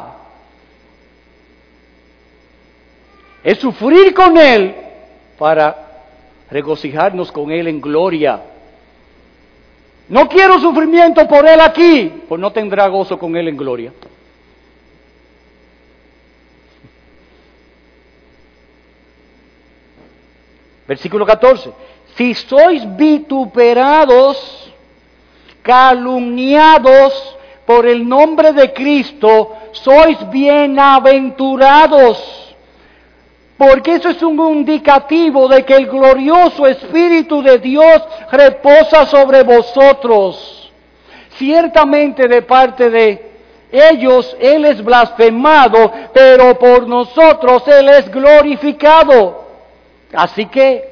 Es sufrir con Él para regocijarnos con Él en gloria. No quiero sufrimiento por Él aquí, pues no tendrá gozo con Él en gloria. Versículo catorce. Si sois vituperados, calumniados por el nombre de Cristo, sois bienaventurados. Porque eso es un indicativo de que el glorioso Espíritu de Dios reposa sobre vosotros. Ciertamente de parte de ellos Él es blasfemado, pero por nosotros Él es glorificado. Así que,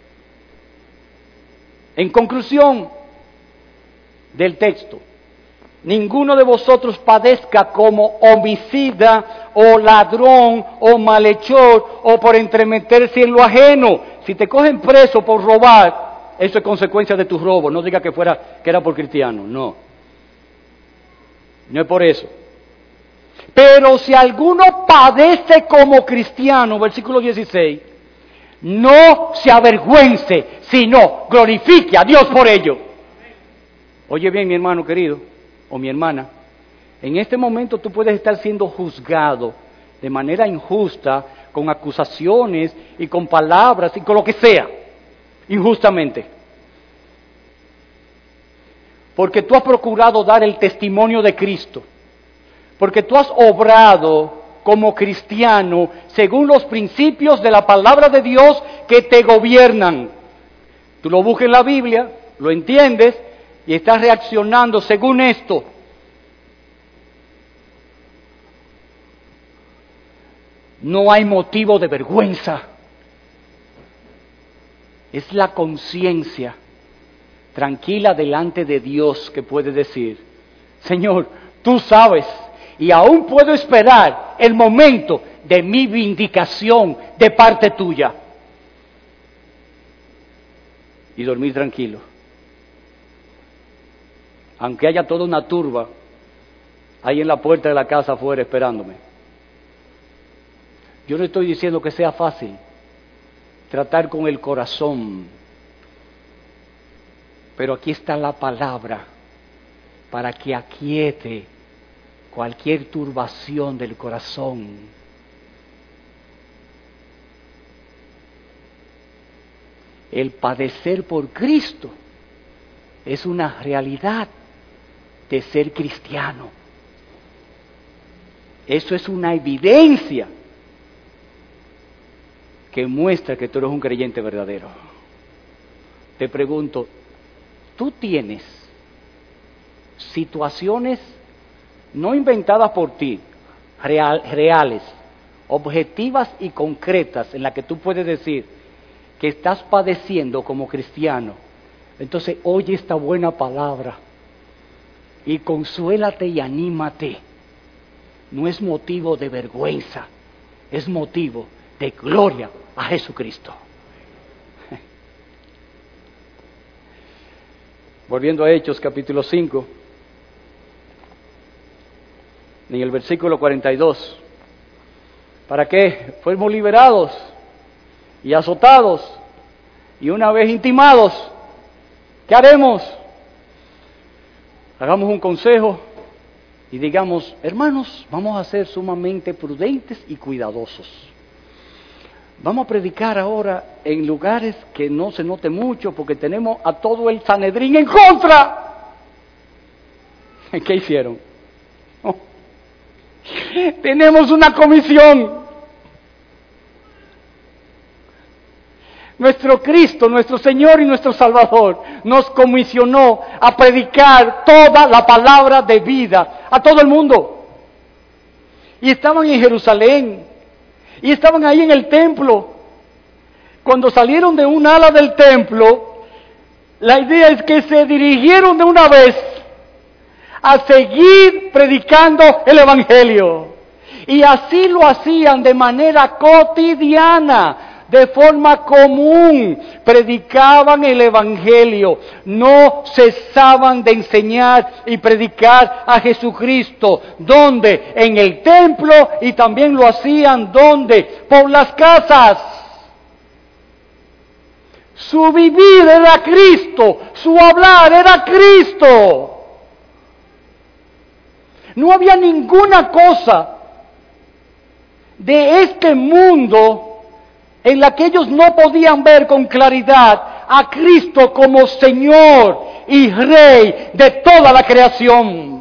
en conclusión del texto, ninguno de vosotros padezca como homicida o ladrón o malhechor o por entremeterse en lo ajeno. Si te cogen preso por robar, eso es consecuencia de tu robo. No diga que fuera que era por cristiano, no. No es por eso. Pero si alguno padece como cristiano, versículo dieciséis, no se avergüence, sino glorifique a Dios por ello. Oye bien, mi hermano querido, o mi hermana, en este momento tú puedes estar siendo juzgado de manera injusta, con acusaciones y con palabras y con lo que sea, injustamente. Porque tú has procurado dar el testimonio de Cristo, porque tú has obrado como cristiano según los principios de la palabra de Dios que te gobiernan. Tú lo buscas en la Biblia, lo entiendes y estás reaccionando según esto. No hay motivo de vergüenza. Es la conciencia tranquila delante de Dios que puede decir, Señor, tú sabes, y aún puedo esperar el momento de mi vindicación de parte tuya. Y dormir tranquilo. Aunque haya toda una turba ahí en la puerta de la casa afuera esperándome. Yo no estoy diciendo que sea fácil tratar con el corazón, pero aquí está la palabra para que aquiete cualquier turbación del corazón. El padecer por Cristo es una realidad de ser cristiano. Eso es una evidencia que muestra que tú eres un creyente verdadero. Te pregunto, ¿tú tienes situaciones no inventadas por ti, real, reales, objetivas y concretas en las que tú puedes decir que estás padeciendo como cristiano? Entonces oye esta buena palabra y consuélate y anímate, no es motivo de vergüenza, es motivo de gloria a Jesucristo. Volviendo a Hechos capítulo cinco, en el versículo cuarenta y dos. ¿Para qué? Fuimos liberados y azotados y una vez intimados, ¿qué haremos? Hagamos un consejo y digamos, hermanos, vamos a ser sumamente prudentes y cuidadosos. Vamos a predicar ahora en lugares que no se note mucho porque tenemos a todo el Sanedrín en contra. ¿Qué hicieron? Oh. Tenemos una comisión. Nuestro Cristo, nuestro Señor y nuestro Salvador nos comisionó a predicar toda la palabra de vida a todo el mundo. Y estaban en Jerusalén. Y estaban ahí en el templo. Cuando salieron de un ala del templo, la idea es que se dirigieron de una vez a seguir predicando el Evangelio. Y así lo hacían de manera cotidiana, de forma común. Predicaban el Evangelio, no cesaban de enseñar y predicar a Jesucristo. ¿Dónde? En el templo, y también lo hacían ¿dónde? Por las casas. Su vivir era Cristo, su hablar era Cristo. No había ninguna cosa de este mundo en la que ellos no podían ver con claridad a Cristo como Señor y Rey de toda la creación.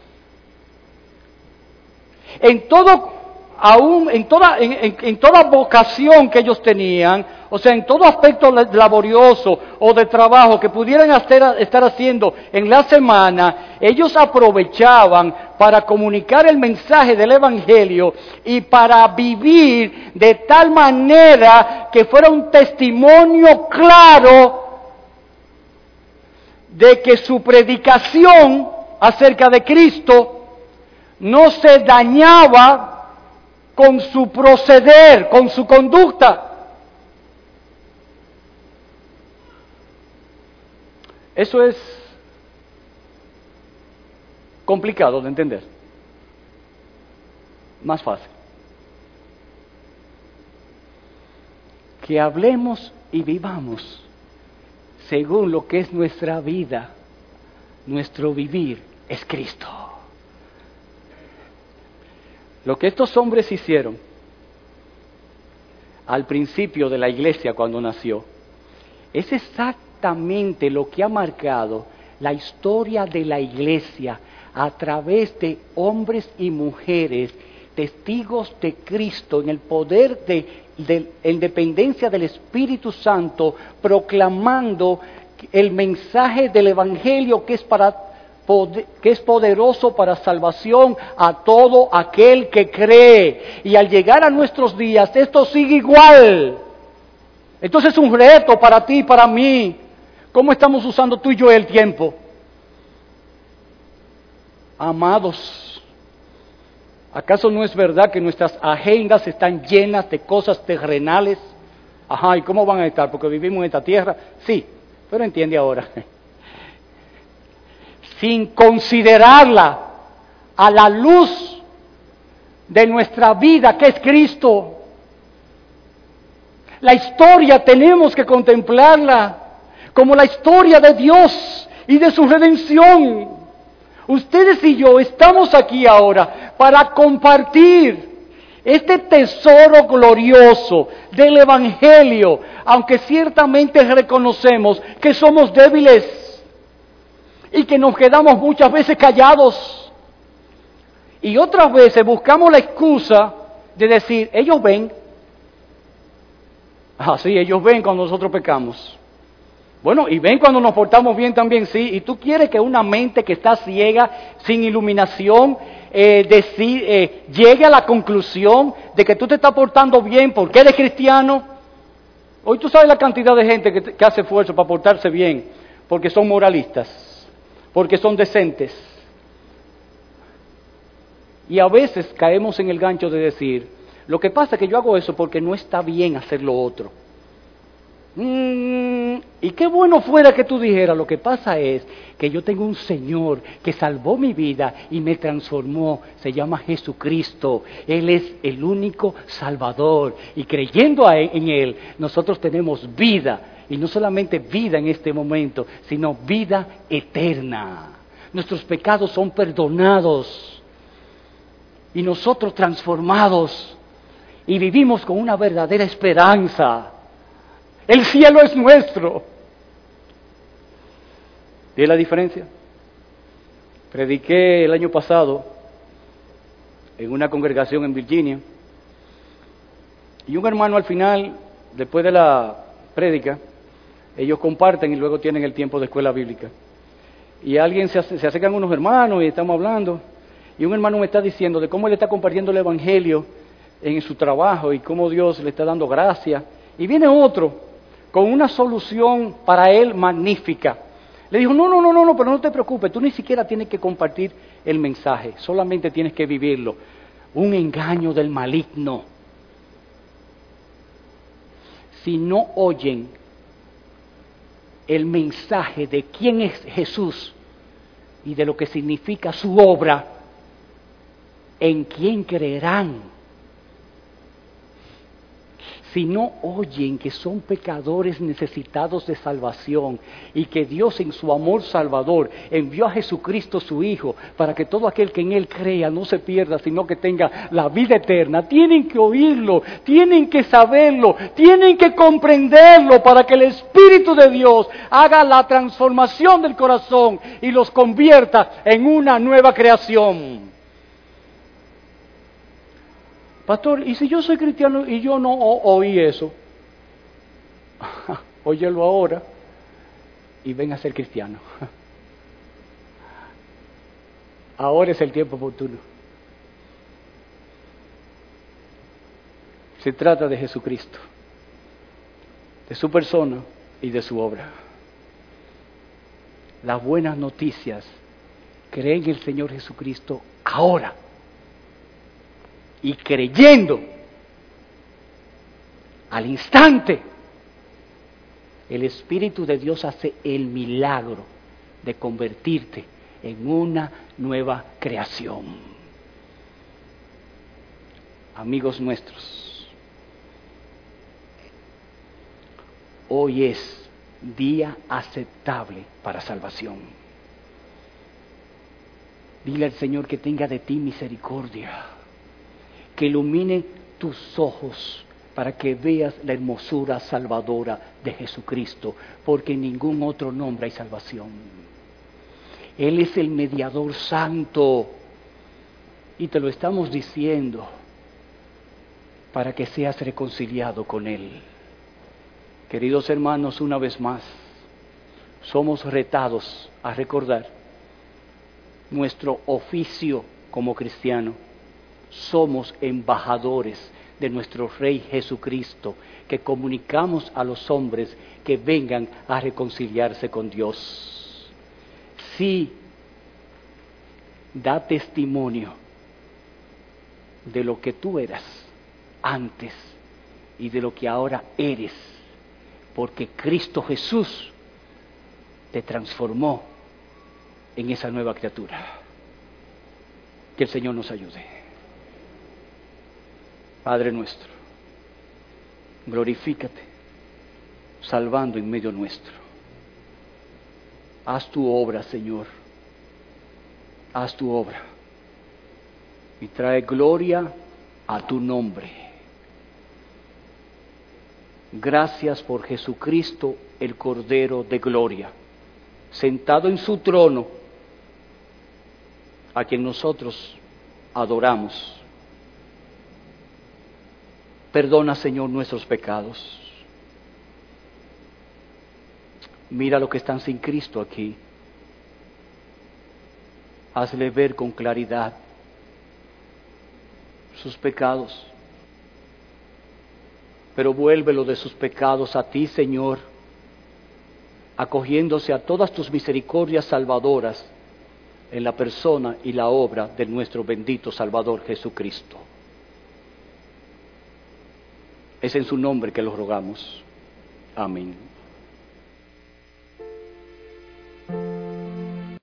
En todo, aún en toda, en, en, en toda vocación que ellos tenían, o sea, en todo aspecto laborioso o de trabajo que pudieran hacer, estar haciendo en la semana, ellos aprovechaban para comunicar el mensaje del Evangelio y para vivir de tal manera que fuera un testimonio claro de que su predicación acerca de Cristo no se dañaba con su proceder, con su conducta. Eso es complicado de entender. Más fácil. Que hablemos y vivamos según lo que es nuestra vida. Nuestro vivir es Cristo. Lo que estos hombres hicieron al principio de la iglesia cuando nació es exactamente lo que ha marcado la historia de la iglesia a través de hombres y mujeres, testigos de Cristo en el poder de, de en dependencia del Espíritu Santo, proclamando el mensaje del Evangelio que es para que es poderoso para salvación a todo aquel que cree. Y al llegar a nuestros días, esto sigue igual. Entonces es un reto para ti y para mí. ¿Cómo estamos usando tú y yo el tiempo? Amados, ¿acaso no es verdad que nuestras agendas están llenas de cosas terrenales? Ajá, ¿y cómo van a estar? Porque vivimos en esta tierra. Sí, pero entiende ahora. Sin considerarla a la luz de nuestra vida, que es Cristo. La historia tenemos que contemplarla como la historia de Dios y de su redención. Ustedes y yo estamos aquí ahora para compartir este tesoro glorioso del Evangelio, aunque ciertamente reconocemos que somos débiles y que nos quedamos muchas veces callados. Y otras veces buscamos la excusa de decir, ellos ven. Ah, sí, ellos ven cuando nosotros pecamos. Bueno, y ven cuando nos portamos bien también, sí. Y tú quieres que una mente que está ciega, sin iluminación, eh, decir, eh, llegue a la conclusión de que tú te estás portando bien porque eres cristiano. Hoy tú sabes la cantidad de gente que, que hace esfuerzo para portarse bien, porque son moralistas, porque son decentes. Y a veces caemos en el gancho de decir, lo que pasa es que yo hago eso porque no está bien hacer lo otro. Mm, y qué bueno fuera que tú dijeras, lo que pasa es que yo tengo un Señor que salvó mi vida y me transformó, se llama Jesucristo, Él es el único Salvador, y creyendo a él, en Él, nosotros tenemos vida, y no solamente vida en este momento, sino vida eterna. Nuestros pecados son perdonados, y nosotros transformados, y vivimos con una verdadera esperanza. El cielo es nuestro. ¿Ves la diferencia? Prediqué el año pasado en una congregación en Virginia y un hermano al final, después de la prédica, ellos comparten y luego tienen el tiempo de escuela bíblica. Y alguien se, se acercan unos hermanos y estamos hablando y un hermano me está diciendo de cómo él está compartiendo el evangelio en su trabajo y cómo Dios le está dando gracia. Y viene otro con una solución para él magnífica. Le dijo, no, no, no, no, no, pero no te preocupes, tú ni siquiera tienes que compartir el mensaje, solamente tienes que vivirlo. Un engaño del maligno. Si no oyen el mensaje de quién es Jesús y de lo que significa su obra, ¿en quién creerán? Si no oyen que son pecadores necesitados de salvación y que Dios en su amor salvador envió a Jesucristo su Hijo para que todo aquel que en Él crea no se pierda, sino que tenga la vida eterna, tienen que oírlo, tienen que saberlo, tienen que comprenderlo para que el Espíritu de Dios haga la transformación del corazón y los convierta en una nueva creación. Pastor, ¿y si yo soy cristiano y yo no o- oí eso? Óyelo ahora y ven a ser cristiano. Ahora es el tiempo oportuno. Se trata de Jesucristo, de su persona y de su obra. Las buenas noticias, creen en el Señor Jesucristo ahora. Y creyendo, al instante, el Espíritu de Dios hace el milagro de convertirte en una nueva creación. Amigos nuestros, hoy es día aceptable para salvación. Dile al Señor que tenga de ti misericordia, que ilumine tus ojos para que veas la hermosura salvadora de Jesucristo, porque en ningún otro nombre hay salvación. Él es el mediador santo y te lo estamos diciendo para que seas reconciliado con Él. Queridos hermanos, una vez más, somos retados a recordar nuestro oficio como cristiano. Somos embajadores de nuestro Rey Jesucristo, que comunicamos a los hombres que vengan a reconciliarse con Dios. Sí, da testimonio de lo que tú eras antes y de lo que ahora eres, porque Cristo Jesús te transformó en esa nueva criatura. Que el Señor nos ayude. Padre nuestro, glorifícate, salvando en medio nuestro. Haz tu obra, Señor, haz tu obra, y trae gloria a tu nombre. Gracias por Jesucristo, el Cordero de Gloria, sentado en su trono, a quien nosotros adoramos. Perdona, Señor, nuestros pecados. Mira lo que están sin Cristo aquí. Hazle ver con claridad sus pecados. Pero vuélvelo de sus pecados a ti, Señor, acogiéndose a todas tus misericordias salvadoras en la persona y la obra de nuestro bendito Salvador Jesucristo. Es en su nombre que lo rogamos. Amén.